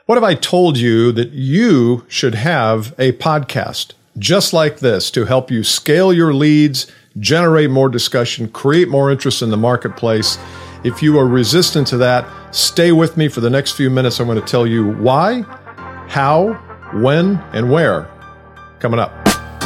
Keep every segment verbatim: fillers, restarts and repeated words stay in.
What if I told you that you should have a podcast just like this to help you scale your leads, generate more discussion, create more interest in the marketplace? If you are resistant to that, stay with me for the next few minutes. I'm going to tell you why, how, when, and where. Coming up.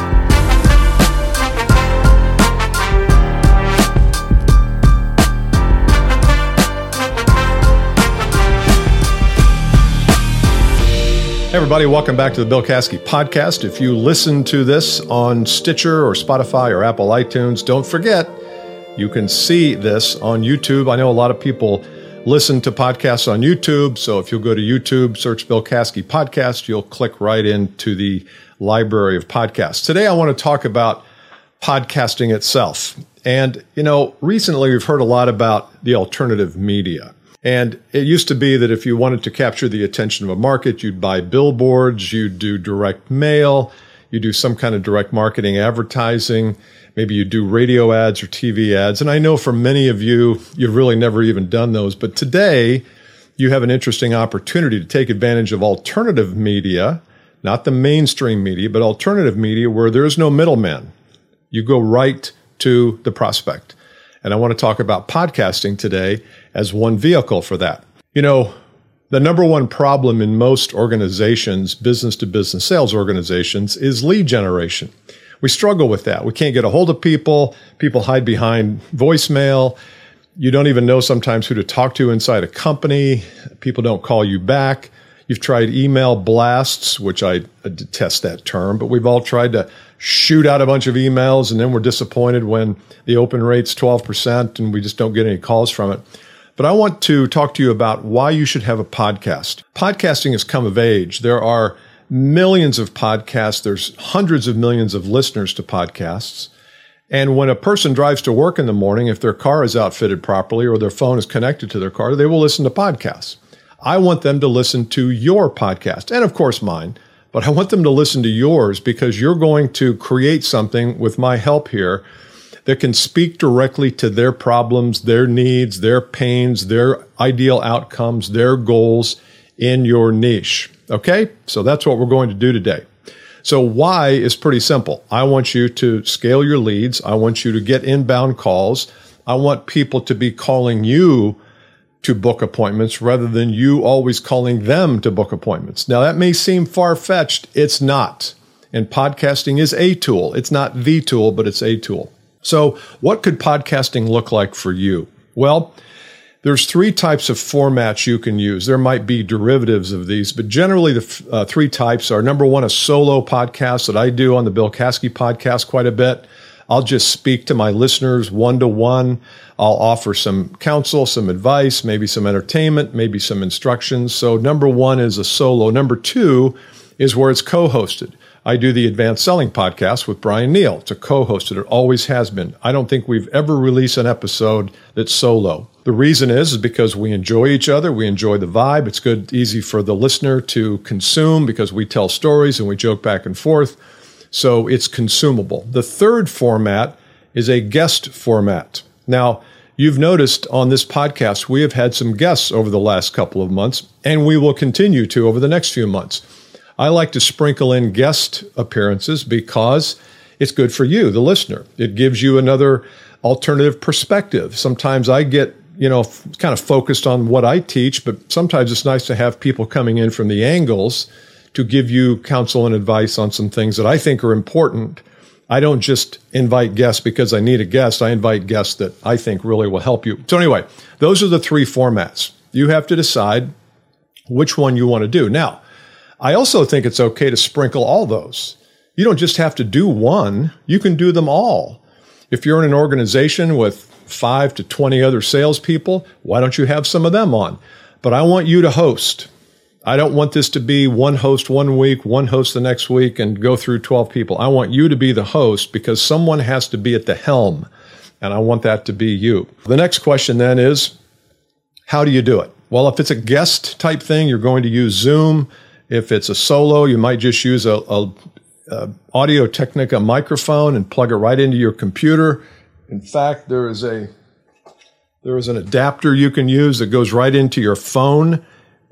Hey everybody, welcome back to the Bill Caskey Podcast. If you listen to this on Stitcher or Spotify or Apple iTunes, don't forget, you can see this on YouTube. I know a lot of people listen to podcasts on YouTube, so if you'll go to YouTube, search Bill Caskey Podcast, you'll click right into the library of podcasts. Today I want to talk about podcasting itself. And, you know, recently we've heard a lot about the alternative media. And it used to be that if you wanted to capture the attention of a market, you'd buy billboards, you'd do direct mail, you do some kind of direct marketing advertising, maybe you do radio ads or T V ads. And I know for many of you, you've really never even done those. But today, you have an interesting opportunity to take advantage of alternative media, not the mainstream media, but alternative media where there is no middleman. You go right to the prospect. And I want to talk about podcasting today as one vehicle for that. You know, the number one problem in most organizations, business-to-business sales organizations, is lead generation. We struggle with that. We can't get a hold of people. People hide behind voicemail. You don't even know sometimes who to talk to inside a company. People don't call you back. You've tried email blasts, which I detest that term, but we've all tried to shoot out a bunch of emails, and then we're disappointed when the open rate's twelve percent and we just don't get any calls from it. But I want to talk to you about why you should have a podcast. Podcasting has come of age. There are millions of podcasts. There's hundreds of millions of listeners to podcasts. And when a person drives to work in the morning, if their car is outfitted properly or their phone is connected to their car, they will listen to podcasts. I want them to listen to your podcast, and of course mine, but I want them to listen to yours because you're going to create something with my help here that can speak directly to their problems, their needs, their pains, their ideal outcomes, their goals in your niche. Okay? So that's what we're going to do today. So why is pretty simple. I want you to scale your leads. I want you to get inbound calls. I want people to be calling you to book appointments rather than you always calling them to book appointments. Now, that may seem far-fetched. It's not. And podcasting is a tool. It's not the tool, but it's a tool. So what could podcasting look like for you? Well, there's three types of formats you can use. There might be derivatives of these, but generally the uh, three types are, number one, a solo podcast that I do on the Bill Caskey Podcast quite a bit. I'll just speak to my listeners one-to-one. I'll offer some counsel, some advice, maybe some entertainment, maybe some instructions. So number one is a solo. Number two is where it's co-hosted. I do the Advanced Selling Podcast with Brian Neal. It's a co-hosted. It always has been. I don't think we've ever released an episode that's solo. The reason is, is because we enjoy each other. We enjoy the vibe. It's good, easy for the listener to consume because we tell stories and we joke back and forth. So it's consumable. The third format is a guest format. Now, you've noticed on this podcast, we have had some guests over the last couple of months, and we will continue to over the next few months. I like to sprinkle in guest appearances because it's good for you, the listener. It gives you another alternative perspective. Sometimes I get, you know, kind of focused on what I teach, but sometimes it's nice to have people coming in from the angles to give you counsel and advice on some things that I think are important. I don't just invite guests because I need a guest. I invite guests that I think really will help you. So anyway, those are the three formats. You have to decide which one you want to do. Now, I also think it's okay to sprinkle all those. You don't just have to do one. You can do them all. If you're in an organization with five to twenty other salespeople, why don't you have some of them on? But I want you to host. I don't want this to be one host one week, one host the next week, and go through twelve people. I want you to be the host because someone has to be at the helm, and I want that to be you. The next question then is, how do you do it? Well, if it's a guest type thing, you're going to use Zoom. If it's a solo, you might just use a, a, a Audio-Technica microphone and plug it right into your computer. In fact, there is a there is an adapter you can use that goes right into your phone.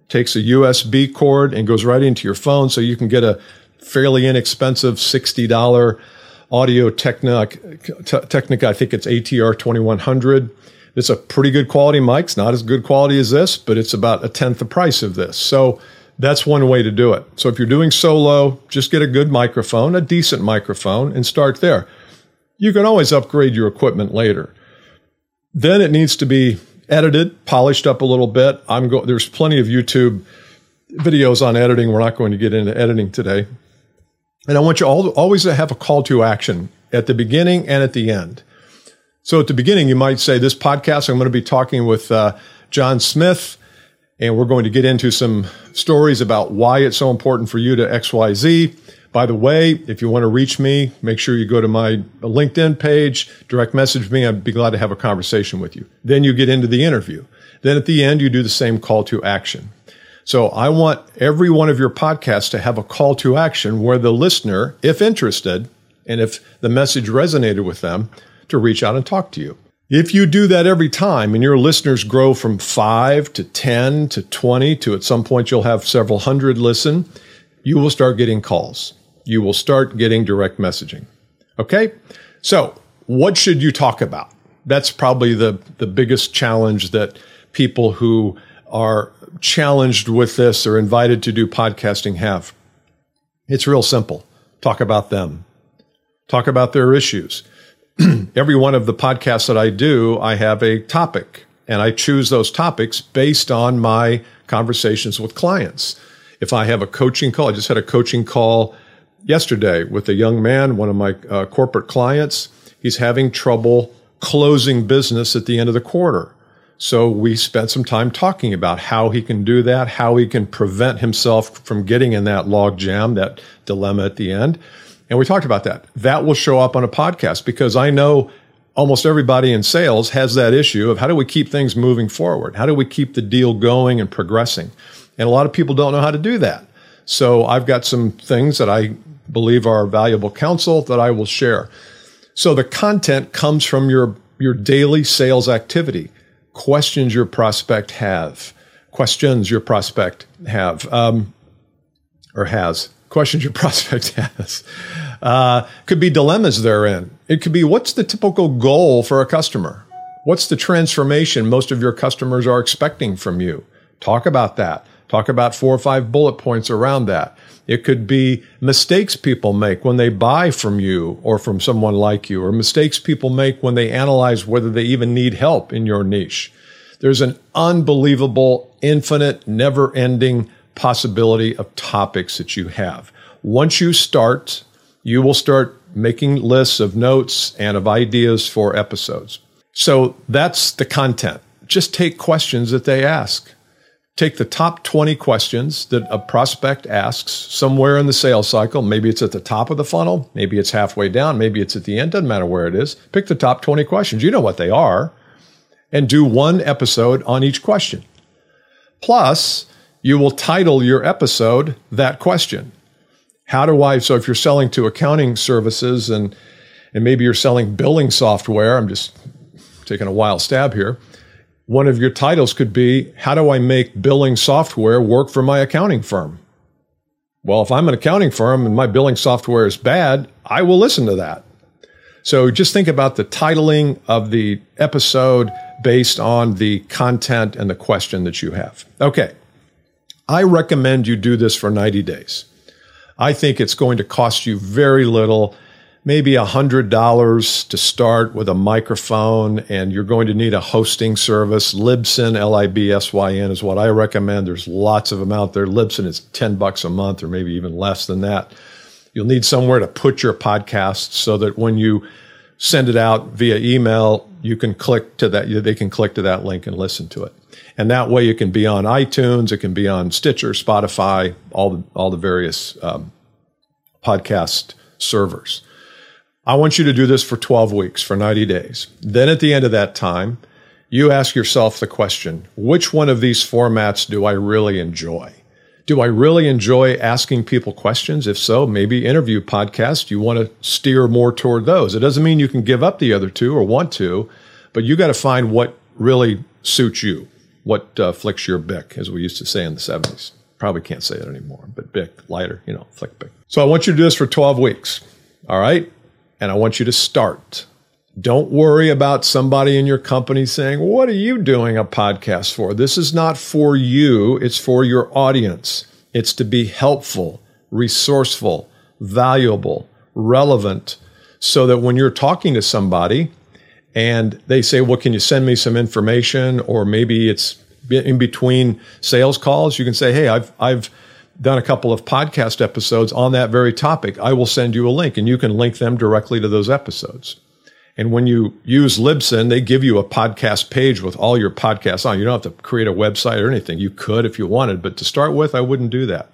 takes a U S B cord and goes right into your phone, so you can get a fairly inexpensive sixty dollars Audio Technica, Technica, I think it's A T R twenty-one hundred. It's a pretty good quality mic. It's not as good quality as this, but it's about a tenth the price of this. So that's one way to do it. So if you're doing solo, just get a good microphone, a decent microphone, and start there. You can always upgrade your equipment later. Then it needs to be edited, polished up a little bit. I'm go- There's plenty of YouTube videos on editing. We're not going to get into editing today. And I want you all, always to have a call to action at the beginning and at the end. So at the beginning, you might say, this podcast, I'm going to be talking with uh, John Smith, and we're going to get into some stories about why it's so important for you to X Y Z. By the way, if you want to reach me, make sure you go to my LinkedIn page, direct message me. I'd be glad to have a conversation with you. Then you get into the interview. Then at the end, you do the same call to action. So I want every one of your podcasts to have a call to action where the listener, if interested, and if the message resonated with them, to reach out and talk to you. If you do that every time and your listeners grow from five to ten to twenty to at some point you'll have several hundred listen, you will start getting calls. You will start getting direct messaging. Okay? So what should you talk about? That's probably the, the biggest challenge that people who are challenged with this or invited to do podcasting have. It's real simple. Talk about them. Talk about their issues. Every one of the podcasts that I do, I have a topic, and I choose those topics based on my conversations with clients. If I have a coaching call, I just had a coaching call yesterday with a young man, one of my uh, corporate clients. He's having trouble closing business at the end of the quarter. So we spent some time talking about how he can do that, how he can prevent himself from getting in that log jam, that dilemma at the end. And we talked about that. That will show up on a podcast because I know almost everybody in sales has that issue of how do we keep things moving forward? How do we keep the deal going and progressing? And a lot of people don't know how to do that. So I've got some things that I believe are valuable counsel that I will share. So the content comes from your, your daily sales activity. Questions your prospect have, questions your prospect have, um, or has, questions your prospect has. Uh, could be dilemmas they're in. It could be, what's the typical goal for a customer? What's the transformation most of your customers are expecting from you? Talk about that. Talk about four or five bullet points around that. It could be mistakes people make when they buy from you or from someone like you, or mistakes people make when they analyze whether they even need help in your niche. There's an unbelievable, infinite, never-ending possibility of topics that you have. Once you start, you will start making lists of notes and of ideas for episodes. So that's the content. Just take questions that they ask. Take the top twenty questions that a prospect asks somewhere in the sales cycle. Maybe it's at the top of the funnel. Maybe it's halfway down. Maybe it's at the end. Doesn't matter where it is. Pick the top twenty questions. You know what they are. And do one episode on each question. Plus, you will title your episode that question. How do I, so if you're selling to accounting services and, and maybe you're selling billing software, I'm just taking a wild stab here. One of your titles could be, how do I make billing software work for my accounting firm? Well, if I'm an accounting firm and my billing software is bad, I will listen to that. So just think about the titling of the episode based on the content and the question that you have. Okay. I recommend you do this for ninety days. I think it's going to cost you very little, maybe one hundred dollars to start with a microphone, and you're going to need a hosting service. Libsyn, L I B S Y N, is what I recommend. There's lots of them out there. Libsyn is ten bucks a month or maybe even less than that. You'll need somewhere to put your podcast so that when you send it out via email, you can click to that, they can click to that link and listen to it. And that way it can be on iTunes, it can be on Stitcher, Spotify, all the, all the various um, podcast servers. I want you to do this for twelve weeks, for ninety days. Then at the end of that time, you ask yourself the question, which one of these formats do I really enjoy? Do I really enjoy asking people questions? If so, maybe interview podcasts, you want to steer more toward those. It doesn't mean you can give up the other two or want to, but you got to find what really suits you. What uh, flicks your Bic, as we used to say in the seventies. Probably can't say it anymore, but Bic, lighter, you know, flick Bic. So I want you to do this for twelve weeks, all right? And I want you to start. Don't worry about somebody in your company saying, what are you doing a podcast for? This is not for you. It's for your audience. It's to be helpful, resourceful, valuable, relevant, so that when you're talking to somebody and they say, well, can you send me some information? Or maybe it's in between sales calls, you can say, hey, I've, I've done a couple of podcast episodes on that very topic. I will send you a link, and you can link them directly to those episodes. And when you use Libsyn, they give you a podcast page with all your podcasts on. You don't have to create a website or anything. You could if you wanted, but to start with, I wouldn't do that.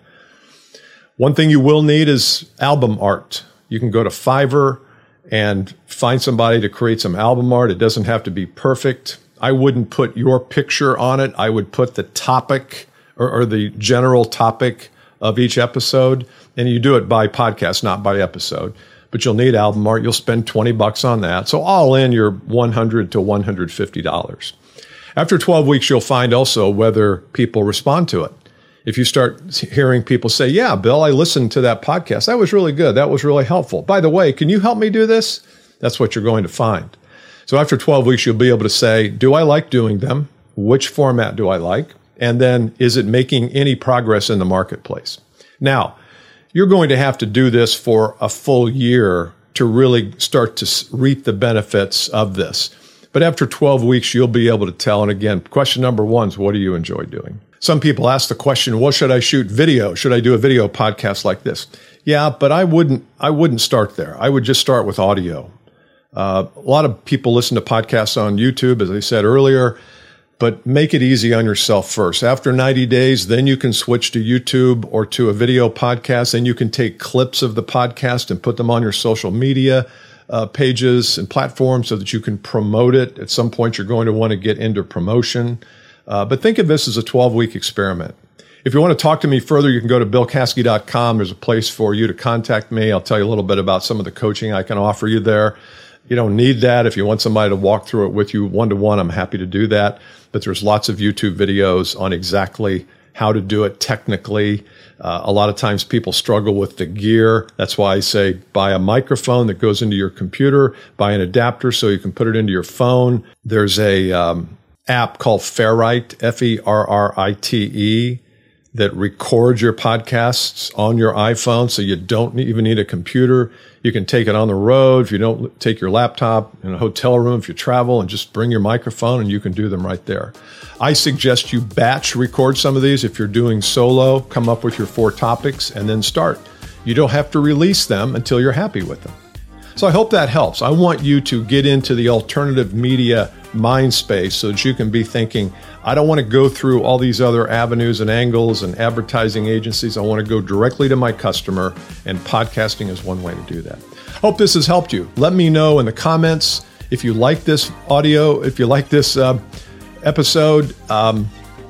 One thing you will need is album art. You can go to Fiverr and find somebody to create some album art. It doesn't have to be perfect. I wouldn't put your picture on it. I would put the topic or, or the general topic of each episode. And you do it by podcast, not by episode. But you'll need album art. You'll spend twenty bucks on that. So all in, you're one hundred to one hundred fifty dollars. After twelve weeks, you'll find also whether people respond to it. If you start hearing people say, yeah, Bill, I listened to that podcast. That was really good. That was really helpful. By the way, can you help me do this? That's what you're going to find. So after twelve weeks, you'll be able to say, do I like doing them? Which format do I like? And then, is it making any progress in the marketplace? Now, you're going to have to do this for a full year to really start to reap the benefits of this. But after twelve weeks, you'll be able to tell. And again, question number one is, what do you enjoy doing? Some people ask the question, well, should I shoot video? Should I do a video podcast like this? Yeah, but I wouldn't, I wouldn't start there. I would just start with audio. Uh, a lot of people listen to podcasts on YouTube, as I said earlier, but make it easy on yourself first. After ninety days, then you can switch to YouTube or to a video podcast, and you can take clips of the podcast and put them on your social media uh, pages and platforms so that you can promote it. At some point, you're going to want to get into promotion. Uh, but think of this as a twelve-week experiment. If you want to talk to me further, you can go to bill caskey dot com. There's a place for you to contact me. I'll tell you a little bit about some of the coaching I can offer you there. You don't need that. If you want somebody to walk through it with you one-to-one, I'm happy to do that. But there's lots of YouTube videos on exactly how to do it technically. Uh, a lot of times people struggle with the gear. That's why I say buy a microphone that goes into your computer, buy an adapter so you can put it into your phone. There's a um, app called Ferrite, F E R R I T E, that records your podcasts on your iPhone, so you don't even need a computer. You can take it on the road if you don't take your laptop, in a hotel room if you travel, and just bring your microphone and you can do them right there. I suggest you batch record some of these. If you're doing solo, come up with your four topics and then start. You don't have to release them until you're happy with them. So I hope that helps. I want you to get into the alternative media mind space so that you can be thinking, I don't want to go through all these other avenues and angles and advertising agencies. I want to go directly to my customer, and podcasting is one way to do that. Hope this has helped you. Let me know in the comments if you like this audio, if you like this uh, episode. Um,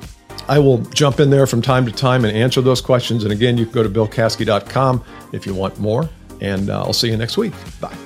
I will jump in there from time to time and answer those questions. And again, you can go to bill caskey dot com if you want more. And uh, I'll see you next week. Bye.